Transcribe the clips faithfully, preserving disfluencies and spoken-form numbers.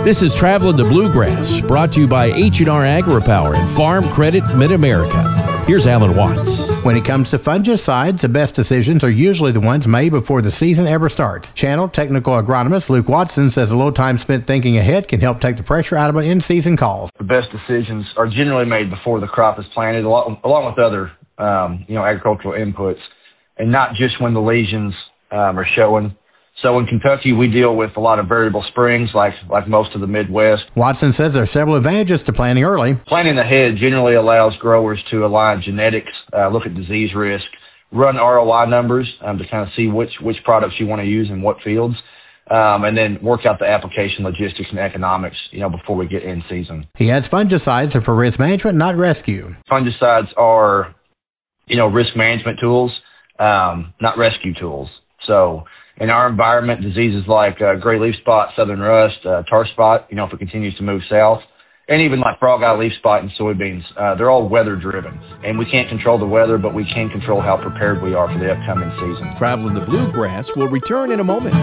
This is Traveling the Bluegrass, brought to you by H and R AgriPower and Farm Credit Mid-America. Here's Alan Watts. When it comes to fungicides, the best decisions are usually the ones made before the season ever starts. Channel technical agronomist Luke Watson says a little time spent thinking ahead can help take the pressure out of in-season calls. The best decisions are generally made before the crop is planted, along, along with other um, you know, agricultural inputs, and not just when the lesions um, are showing. So in Kentucky, we deal with a lot of variable springs, like like most of the Midwest. Watson says there are several advantages to planting early. Planting ahead generally allows growers to align genetics, uh, look at disease risk, run R O I numbers um, to kind of see which, which products you want to use in what fields, um, and then work out the application logistics and economics, you know, before we get in season. He adds fungicides are for risk management, not rescue. Fungicides are, you know, risk management tools, um, not rescue tools. So in our environment, diseases like uh, gray leaf spot, southern rust, uh, tar spot, you know, if it continues to move south, and even like frog eye leaf spot in soybeans, uh, they're all weather driven. And we can't control the weather, but we can control how prepared we are for the upcoming season. Traveling the Bluegrass will return in a moment.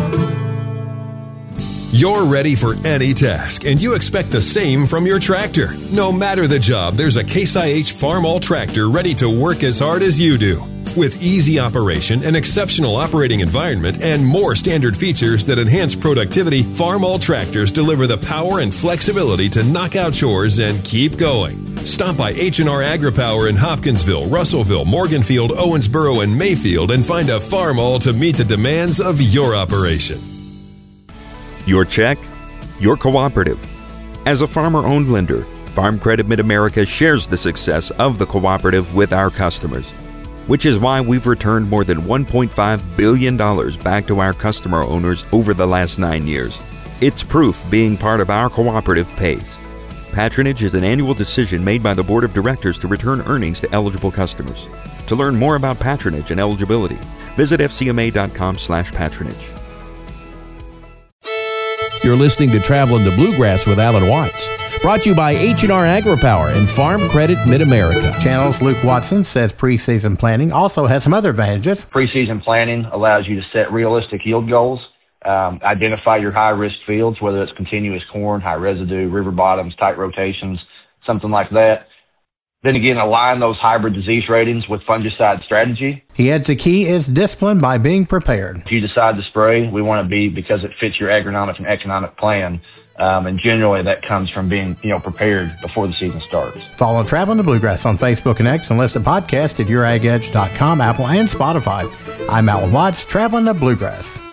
You're ready for any task, and you expect the same from your tractor. No matter the job, there's a Case I H Farmall tractor ready to work as hard as you do. With easy operation, an exceptional operating environment, and more standard features that enhance productivity, Farmall tractors deliver the power and flexibility to knock out chores and keep going. Stop by H and R AgriPower in Hopkinsville, Russellville, Morganfield, Owensboro, and Mayfield and find a Farmall to meet the demands of your operation. Your check, your cooperative. As a farmer-owned lender, Farm Credit Mid-America shares the success of the cooperative with our customers, which is why we've returned more than one point five billion dollars back to our customer owners over the last nine years. It's proof being part of our cooperative pays. Patronage is an annual decision made by the Board of Directors to return earnings to eligible customers. To learn more about patronage and eligibility, visit F C M A dot com slash patronage. You're listening to Traveling the Bluegrass with Alan Watts, brought to you by H and R AgriPower and Farm Credit Mid-America. Channel's Luke Watson says preseason planning also has some other advantages. Preseason planning allows you to set realistic yield goals, um, identify your high-risk fields, whether it's continuous corn, high residue, river bottoms, tight rotations, something like that. Then again, align those hybrid disease ratings with fungicide strategy. He adds the key is discipline by being prepared. If you decide to spray, we want to be because it fits your agronomic and economic plan. Um, and generally that comes from being, you know, prepared before the season starts. Follow Traveling the Bluegrass on Facebook and X and listen to podcasts at your ag edge dot com, Apple, and Spotify. I'm Alan Watts, Traveling the Bluegrass.